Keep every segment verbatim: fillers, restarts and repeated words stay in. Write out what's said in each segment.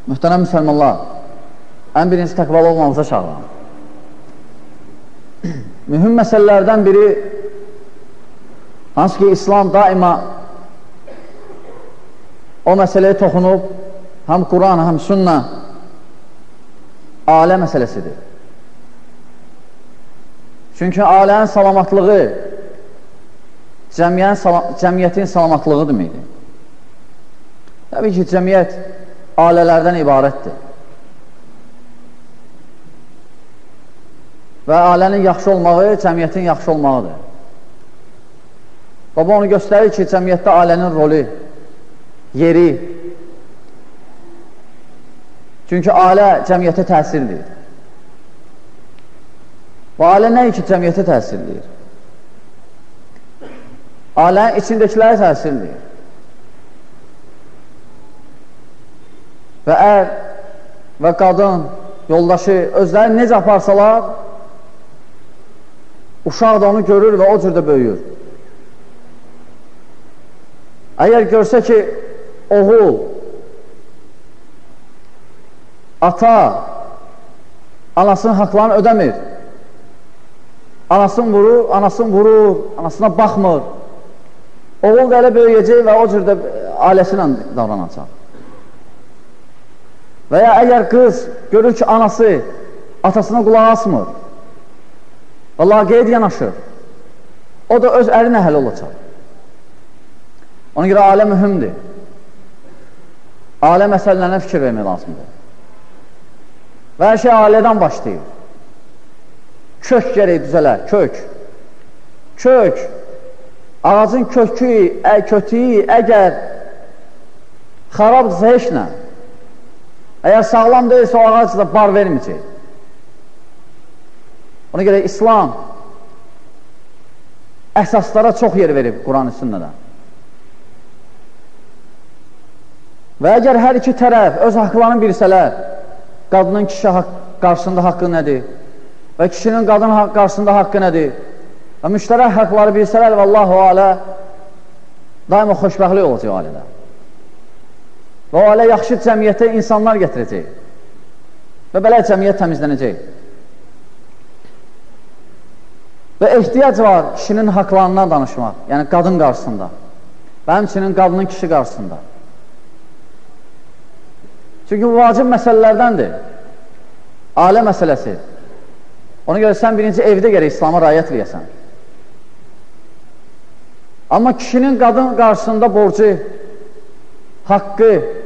Mühtərəm müsəlmanlar, ən birinci təqvalı olmamıza çağıran. Mühüm məsələlərdən biri, hansı ki, İslam daima o məsələyə toxunub, həm Quran, həm sünnə, ailə məsələsidir. Çünki ailənin salamatlığı cəmiyyətin salamatlığı deməkdir. Təbii ki, cəmiyyət ailələrdən ibarətdir. Və ailənin yaxşı olmağı cəmiyyətin yaxşı olmağıdır. Baba onu göstərir ki, cəmiyyətdə ailənin rolu, yeri. Çünki ailə cəmiyyətə təsirdir. Və ailə nə ki, cəmiyyətə təsirdir? Ailənin içindəkilərə təsirdir. Və ər və qadın, yoldaşı özləri necə aparsalar, uşaq da onu görür və o cür də böyüyür. Əgər görsə ki, oğul, ata, anasının haqlarını ödəmir, anasını vurur, anasını vurur, anasına baxmır, oğul da elə böyüyəcək və o cür də ailəsi ilə davranacaq. Və ya əgər qız görür ki, anası atasına qulaq asmır və laqeyd yanaşır, o da öz ərinə həll olacaq. Ona görə ailə mühümdür. Ailə məsələlərine fikir vermək lazımdır. Və hər şey ailədən başlayır. Kök gərək düzələr, kök. Kök, ağacın kökü, ə, kötüyü əgər xarabdırsa heç nə, əgər sağlam deyilsə, o ağac da bar verməyəcək. Ona görə İslam əsaslara çox yer verib Quran-ı sünnədən. Və əgər hər iki tərəf öz haqlarını bilsələr, qadının kişi qarşısında haqqı nədir və kişinin qadın qarşısında haqqı nədir və müştərək haqları bilsələr və Allah-u alə daima xoşbəxtlik olacaq ailədə. Və o ailə yaxşı cəmiyyətə insanlar gətirəcək və belə cəmiyyət təmizlənəcək. Və ehtiyac var kişinin haqlarından danışmaq, yəni qadın qarşısında və həmçinin qadının kişi qarşısında. Çünki bu vacib məsələlərdəndir, ailə məsələsi. Ona görə sən birinci evdə gərək İslama rayət eləyəsən. Amma kişinin qadın qarşısında borcu, haqqı,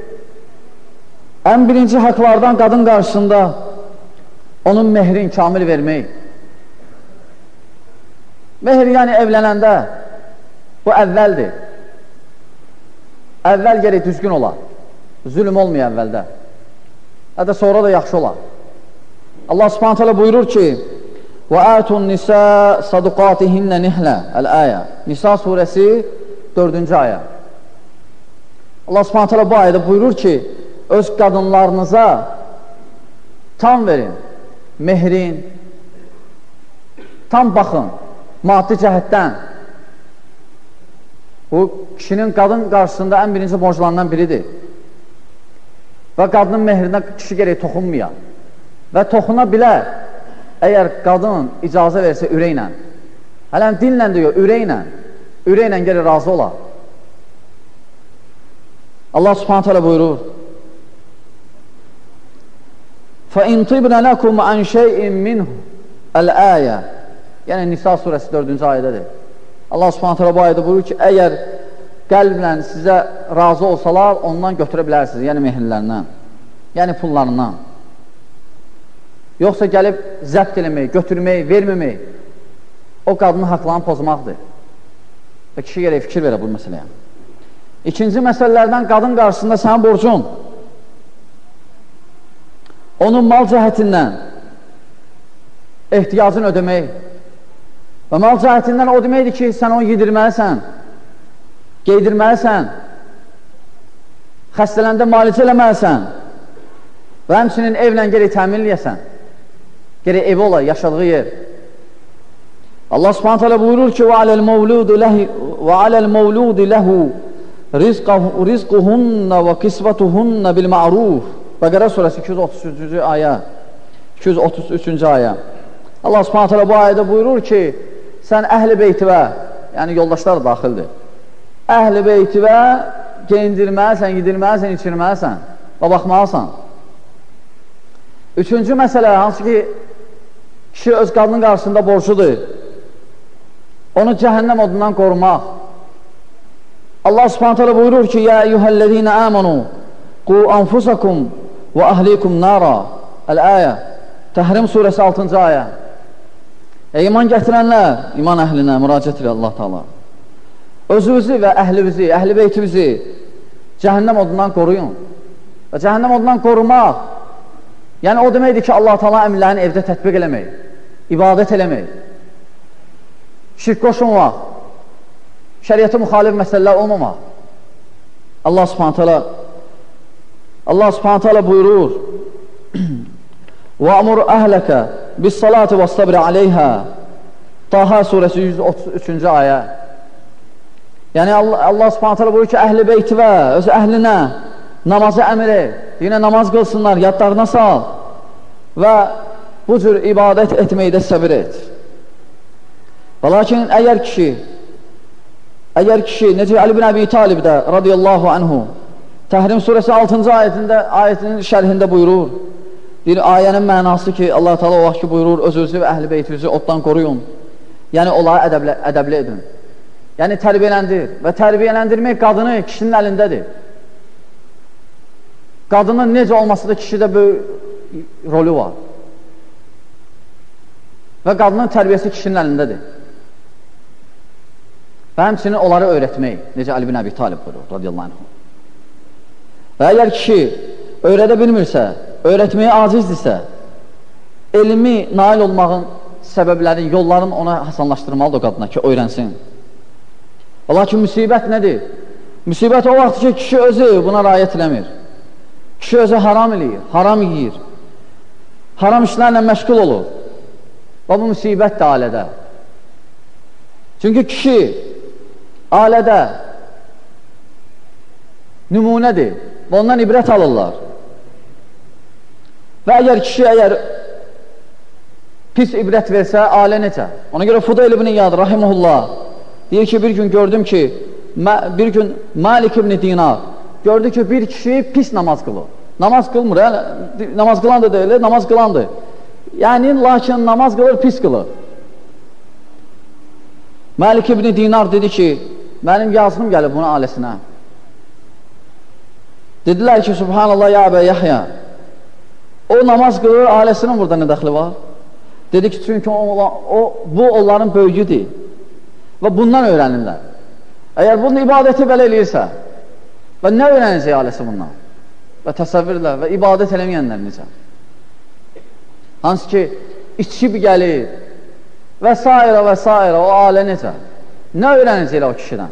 ən birinci haqlardan qadın qarşısında onun mehrin kamil vermək. Mehr yəni evlənəndə bu əvvəldir. Əvvəl gərək düzgün olar. Zülüm olmuyor əvvəldə. Hətta sonra da yaxşı olar. Allah subhanət hələ buyurur ki, وَآتُ النِّسَاء صَدُقَاتِهِنَّ نِحْلَ Əl-əyə Nisa surəsi dördüncü ayə. Allah subhanət hələ bu ayədə buyurur ki, öz qadınlarınıza tam verin, mehrin, tam baxın, maddi cəhətdən. Bu, kişinin qadın qarşısında ən birinci borclarından biridir. Və qadının mehrinə kişi gərək toxunmaya. Və toxuna bilər, əgər qadın icazə versə ürəklə. Hələn dillə deyir, ürəklə. Ürəklə gərək razı olar. Allah subhanət hələ buyurur, فَاِنْ طِبْنَ لَكُمْ عَنْ شَيْءٍ مِّنْهُ Əl-əyə Yəni Nisa surəsi dördüncü ayədədir. Allah subhanət hələ bu ayədə buyurur ki, əgər qəlblə sizə razı olsalar, ondan götürə bilərsiniz, yəni mehirlərindən, yəni pullarından. Yoxsa gəlib zəbt eləmək, götürmək, verməmək, o qadının haqlarını pozmaqdır. Və kişi gərək fikir verə bu məsələyə. İkinci məsələlərdən qadın qarşısında sənin borcun, onun mal cəhətindən ehtiyacını ödəmək və mal cəhətindən o deməkdir ki, sən onu yedirməlisən, geydirməlisən, xəstələndə malicə eləməlisən və həmçinin evlə gərək təmin eləyəsən, gərək evi olar, yaşadığı yer. Allah subhanət hələ buyurur ki, وَعَلَى الْمَوْلُودِ لَهُ رِزْقُهُنَّ وَقِسْوَتُهُنَّ بِالْمَعْرُوفِ Bəqərə surəsi iki yüz otuz üçüncü ayə, iki yüz otuz üçüncü ayə. Allah Subhanahu taala bu ayədə buyurur ki, sən əhl-i beytivə, yəni yoldaşlar daxildir, əhl-i beytivə geyindirməlisən, yedirməlisən, içirməlisən və baxmalısan. Üçüncü məsələ, hansı ki, kişi öz qadının qarşısında borcudur, onu cəhənnəm odundan qorumaq. Allah Subhanahu taala buyurur ki, ya eyyuhellezine amanu qu anfusakum və ahlikum nara. Əl-ayə, Təhrim surəsi altıncı ayə. Ey iman gətirənlər, iman əhlinə müraciət edir Allah Taala. Özünüzü və əhlinizi, əhl-i beytimizi cəhənnəm odundan qoruyun. Və cəhənnəm odundan qorumaq, yəni o deməkdir ki, Allah Taala əmrlərini evdə tətbiq eləmək, ibadət eləmək, şirk qoşunmaq, şəriətə müxalif məsələlər olmamaq. Allah Subhanahu taala Allah Subhanahu taala buyurur: "Və-əmur əhləkə bis-salati və-sabr aleyhə." Taha surəsi yüz otuz üçüncü ayə. Yəni Allah, Allah Subhanahu taala buyurur ki, əhl-i beytivə, öz əhlinə namazı əmr et, yine namaz qılsınlar, yadlarına sal və bu cür ibadət etməkdə səbir et. Və lakin əgər kişi, əgər kişi, necə Ali bin Əbi Talib də radiyallahu anhu, Təhrim surəsi altıncı ayətində, ayətinin şərhində buyurur, bir ayənin mənası ki, Allah Teala o vaxt ki buyurur, özünüzü və əhl-i beytinizi oddan qoruyun, yəni onları ədəblə, ədəbli edin, yəni tərbiyələndir və tərbiyələndirmək qadını kişinin əlindədir. Qadının necə olması da kişidə böyük rolü var və qadının tərbiyəsi kişinin əlindədir və həmçinin onları öyrətmək, necə Ali bin Əbi Talib buyurur radiyallahu anh. Və əgər kişi öyrədə bilmirsə, öyrətməyə acizdirsə, elmi nail olmağın səbəbləri, yolların ona hasanlaşdırmalıdır o qadına ki, öyrənsin. Lakin müsibət nədir? Müsibət o vaxt ki, kişi özü buna rayət eləmir. Kişi özü haram eləyir, haram yiyir, haram işlərlə məşğul olur və bu müsibət də ailədə. Çünki kişi ailədə nümunədir və ondan ibrət alırlar. Və əgər kişi əgər pis ibrət versə, ailə necə? Ona görə Fudayl ibn İyad rahimehullah deyir ki, bir gün gördüm ki, bir gün Malik ibn Dinar gördü ki, bir kişi pis namaz qılır. Namaz qılmır, yəni, namaz qılan da deyil, namaz qılandır. Yəni, lakin namaz qılır, pis qılır. Malik ibn Dinar dedi ki, mənim yazığım gəlib bunun ailəsinə. Dedilər ki, Subhanallah, ya Əbə Yahya, o namaz qılır, ailəsinin burada nə dəxli var? Dedi ki, çünki o, o, bu onların böyüyüdür və bundan öyrənirlər. Əgər bunun ibadəti belə eləyirsə və nə öyrənəcək ailəsi bundan? Və təsəvvürlər və ibadət eləməyənlər necə? Hansı ki, içib gəlir və s. və s. o ailə necə? Nə öyrənəcəklər o kişidən?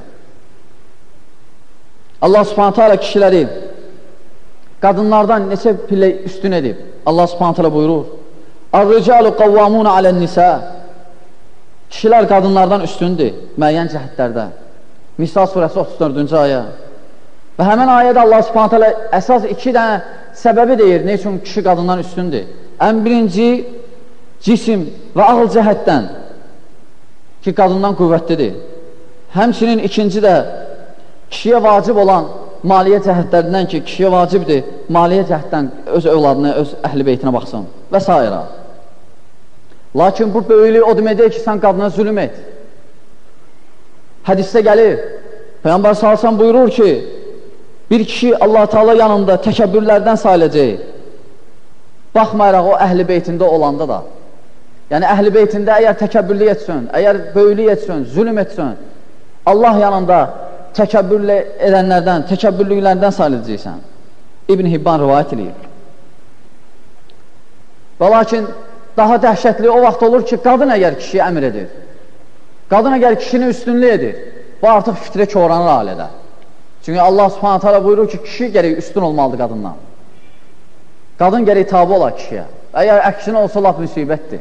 Allah Subhanahu taala kişiləri qadınlardan neçə pillə üstün edib? Allah Subhanahu taala buyurur: "Ar-ricalu qawwamun alan-nisa." Kişilər qadınlardan üstündür müəyyən cəhətlərdə. Nisa surəsi otuz dördüncü ayə. Və həmin ayədə Allah Subhanahu taala əsas iki dənə səbəbi deyir, nə üçün kişi qadından üstündür. Ən birinci cisim və ağıl cəhətdən ki, qadından qüvvətlidir. Həmçinin ikinci də kişiyə vacib olan maliyyə cəhətlərindən ki, kişiyə vacibdir maliyyə cəhətdən öz övladına, öz əhl-i beytinə baxsın və s. Lakin bu böyülük o deməkdir ki, sən qadına zülüm et. Hədisdə gəlir, Peyğəmbər sallallahu əleyhi və səlləm buyurur ki, bir kişi Allah Teala yanında təkəbbürlərdən sayılacaq. Baxmayaraq o əhl-i beytində olanda da. Yəni əhl-i beytində əgər təkəbbürlük etsin, əgər böyülük etsin, zülüm etsin, Allah yanında təkəbbürlü edənlərdən, təkəbbürlüklərdən sayılacaqsən. İbn Hibban rivayət edir. Və lakin daha dəhşətli o vaxt olur ki, qadın əgər kişiyə əmr edir, qadın əgər kişini üstünlük edir, bu artıq fitrə çoğranır ailədə. Çünki Allah Subhanahu taala buyurur ki, kişi gərək üstün olmalıdır qadından. Qadın gərək tabi olar kişiyə. Əgər əksinə olsa, laf müsibətdir.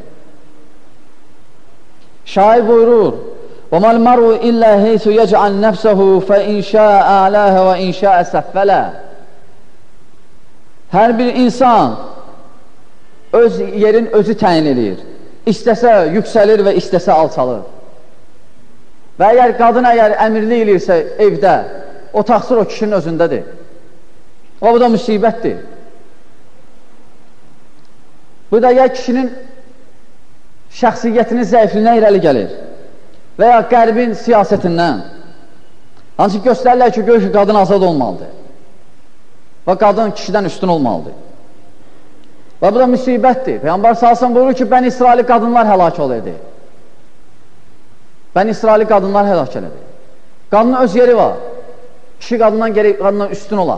Şair buyurur: وَمَا الْمَرْءُ إِلَّا هَيْثُ يَجْعَلْ نَفْسَهُ فَإِنْ شَاءَ أَعْلَاهَا وَإِنْ شَاءَ سَفَّلَا. Hər bir insan öz yerin özü təyin edir. İstəsə yüksəlir və istəsə alçalır. Və əgər qadın əgər əmirli eləyirsə evdə, o təqsir o kişinin özündədir. O, bu da müsibətdir. Bu da ya kişinin şəxsiyyətinin zəifliyinə irəli gəlir və ya qərbin siyasətindən. Ancaq göstərirlər ki, gör ki, qadın azad olmalıdır və qadın kişidən üstün olmalıdır. Və bu da müsibətdir. Peyğəmbər sallallahu buyurur ki, Bəni İsraili qadınlar həlak olurdu. Bəni İsraili qadınlar həlak elədi. Qadının öz yeri var. Kişi qadından gerək qadından üstün olar.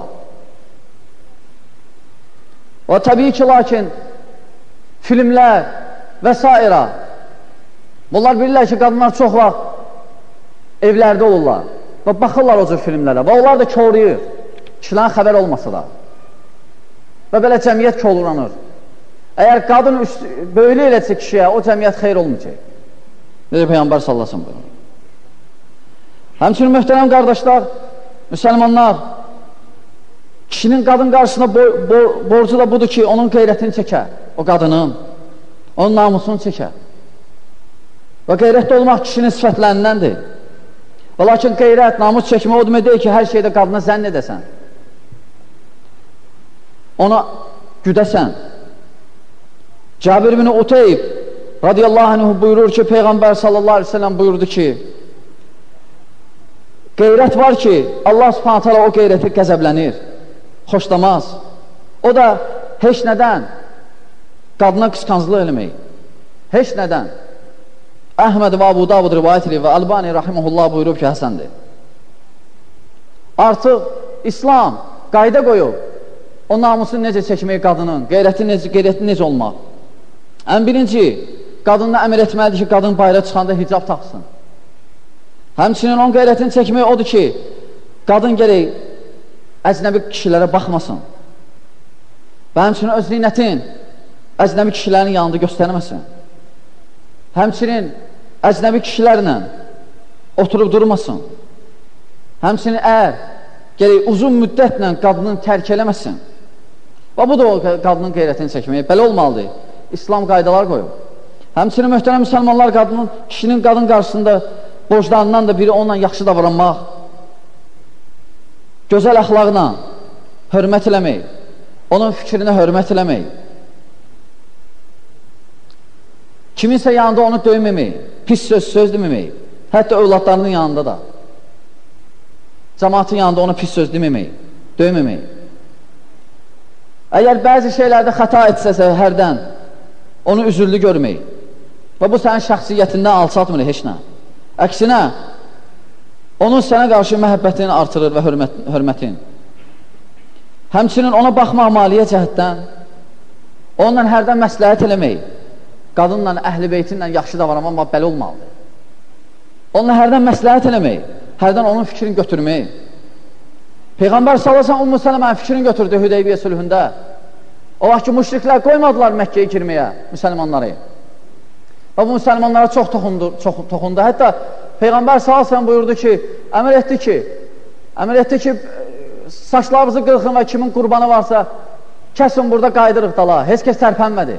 Və təbii ki, lakin filmlər və s. bunlar bilirlər ki, qadınlar çox vaxt evlərdə olurlar və baxırlar o cür filmlərə və onlar da koruyur, kişilərin xəbər olmasa da və belə cəmiyyət korlanır. Əgər qadın böylə eləsə kişiyə, o cəmiyyət xeyr olmayacaq. Necə Peyğəmbər sallallahu əleyhi və səlləm. Həmçinin möhtərəm qardaşlar, müsəlmanlar, kişinin qadın qarşısında bo bo borcu da budur ki, onun qeyrətini çəkər, o qadının, onun namusunu çəkər. Və qeyrətli olmaq kişinin sifətlərindəndir. Və lakin qeyrət, namus çəkmə o demək deyil ki, hər şeydə qadına zənn edəsən, ona güdəsən. Cabir ibn Uteyb radiyallahu anh buyurur ki, Peyğəmbər sallallahu aleyhi ve sellem buyurdu ki, qeyrət var ki, Allah subhanahu teala o qeyrəti qəzəblənir, xoşlamaz. O da heç nədən qadına qısqanclıq eləmək. Heç nədən. Əhməd və Abu Davud rivayət edir və Albani rahimehullah buyurub ki, həsəndir. Artıq İslam qayda qoyub, o namusunu necə çəkmək qadının, qeyrəti necə, qeyrəti necə olmaq. Ən birinci, qadınla əmr etməlidir ki, qadın bayra çıxanda hicab taxsın. Həmçinin onun qeyrətini çəkmək odur ki, qadın gərək əcnəbi kişilərə baxmasın. Və həmçinin öz zinətin əcnəbi kişilərin yanında göstərməsin. Həmçinin əcnəbi kişilərlə oturub durmasın. Həmçinin ər gərək uzun müddətlə qadının tərk eləməsin. Və bu da o qadının qeyrətini çəkmək. Belə olmalıdır. İslam qaydalar qoyub. Həmçinin möhtərəm müsəlmanlar qadının, kişinin qadın qarşısında borclarından da biri onunla yaxşı davranmaq, gözəl əxlaqla hörmət eləmək, onun fikrinə hörmət eləmək, kiminsə yanında onu döyməmək, pis söz söz deməmək, hətta övladlarının yanında da, cəmaatın yanında onu pis söz deməmək, döyməmək. Əgər bəzi şeylərdə xəta etsəsə hərdən, onu üzürlü görmək və bu sənin şəxsiyyətindən alçatmır heç nə. Əksinə, onun sənə qarşı məhəbbətini artırır və hörmət, hörmətin. Həmçinin ona baxmaq maliyyə cəhətdən, onunla hərdən məsləhət eləmək, qadınla, əhl-i beytinlə yaxşı davranmaq belə olmalıdır. Onunla hərdən məsləhət eləmək, hərdən onun fikrini götürmək. Peyğəmbər sallallahu əleyhi və səlləm Ümmü Sələmənin fikrini götürdü Hüdeybiyyə sülhündə. O vaxt ki, müşriklər qoymadılar Məkkəyə girməyə müsəlmanları. Və bu müsəlmanlara çox toxundu, çox toxundu. Hətta Peyğəmbər sallallahu əleyhi və səlləm buyurdu ki, əmr etdi ki, əmr etdi ki, saçlarınızı qırxın və kimin qurbanı varsa, kəsin burada qaydırıq dala. Heç kəs tərpənmədi.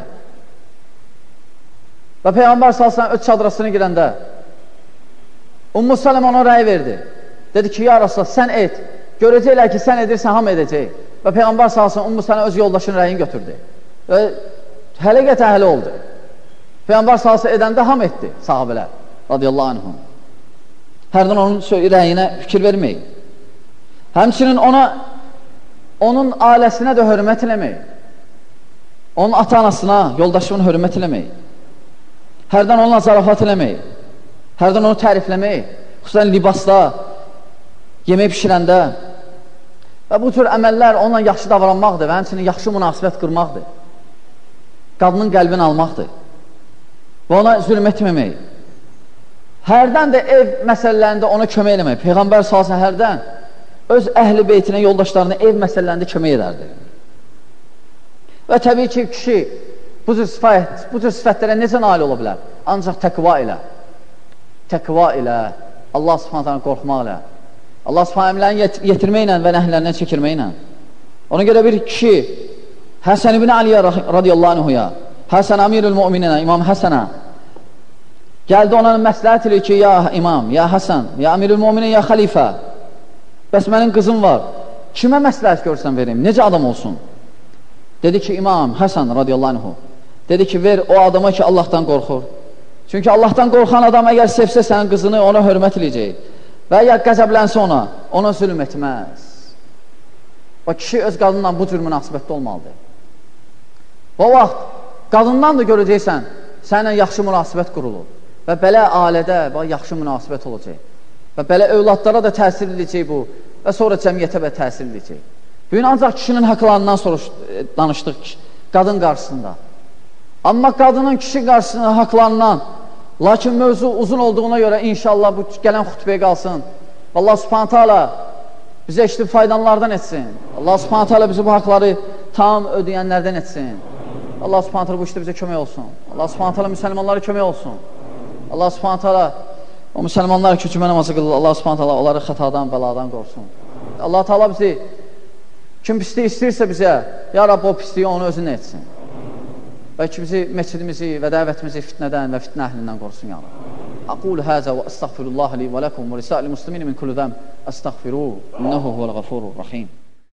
Və Peyğəmbər sallallahu əleyhi və səlləm öz çadırasına girəndə Ümmü Sələmə ona rəy verdi. Dedi ki, ya Rasulullah, sən et. Görəcəklər ki, sən edirsən, ham edəcək. Və Peyğəmbər sallallahu əleyhi və səlləm Ümmü Sələmə öz yoldaşının rəyini götürdü. Və hələ əhli oldu. Peyğəmbər sallallahu əleyhi və səlləm edəndə ham etdi sahabələr radiyallahu anhum. Hərdən onun rəyinə fikir vermək. Həmçinin ona, onun ailəsinə də hörmət eləmək. Onun ata-anasına, yoldaşının hörmət eləmək. Hərdən onunla zarafat eləmək. Hərdən onu tərifləmək. Xüsusən libasda, yemək pişirəndə. Və bu tür əməllər onunla yaxşı davranmaqdır və həmçinin yaxşı münasibət qırmaqdır. Qadının qəlbini almaqdır. Və ona zülm etməmək. Hərdən də ev məsələlərində ona kömək eləmək. Peyğəmbər sallallahu əleyhi və səlləm hərdən öz əhl-i beytinə, yoldaşlarına ev məsələlərində kömək edərdi. Və təbii ki, kişi bu cür sifət, bu cür sifətlərə necə nail ola bilər? Ancaq təqva ilə, təqva ilə, Allah subhanətən qorxmaq ilə, Allah subhanətən yetirməklə və nəhlərlə çəkirməklə. Ona görə bir kişi Həsən ibn Aliyə radiyallahu anhuya, Həsən Amirul Mu'mininə, İmam Həsənə gəldi ona məsləhət ilə ki, ya imam, ya Həsən, ya Amirul Mu'minin, ya xəlifə, bəs mənim qızım var, kimə məsləhət görsən verim, necə adam olsun? Dedi ki, İmam Həsən radiyallahu anhu, dedi ki, ver o adama ki, Allahdan qorxur. Çünki Allahdan qorxan adam əgər sevsə sənin qızını, ona hörmət eləyəcək və ya qəzəblənsə ona, ona zülm etməz. O kişi öz qadınla bu cür münasibətdə olmalıdır. O vaxt qadından da görəcəksən, səninlə yaxşı münasibət qurulur və belə ailədə yaxşı münasibət olacaq və belə övladlara da təsir edəcək bu və sonra cəmiyyətə və təsir edəcək. Bu gün ancaq kişinin haqlarından soruş, danışdıq qadın qarşısında. Amma qadının kişi qarşısında haqlarından, lakin mövzu uzun olduğuna görə inşallah bu gələn xütbəyə qalsın. Allah subhanət hala bizə eşitib faydalardan etsin. Allah subhanət hala bizi bu haqları tam ödəyənlərdən etsin. Allah subhanət hala bu işdə bizə kömək olsun. Allah subhanət hala müsəlmanlara kömək olsun. Allah subhanət hala o müsəlmanlar ki, cümə namazı qılır. Allah subhanət hala onları xətadan, bəladan qorsun. Allah Teala bizi kim pisliyi istəyirsə bizə, ya Rabbi o pisliyi onu özünə etsin. Və ki bizi, məscidimizi və dəvətimizi fitnədən və fitnə əhlindən qorusun ya Rabbi. Aqul həzə və əstəğfirullah li və ləkum və lisa'il muslimin min kulli zəm əstəğfiruhu, innəhu huvəl-ğafurur rahim.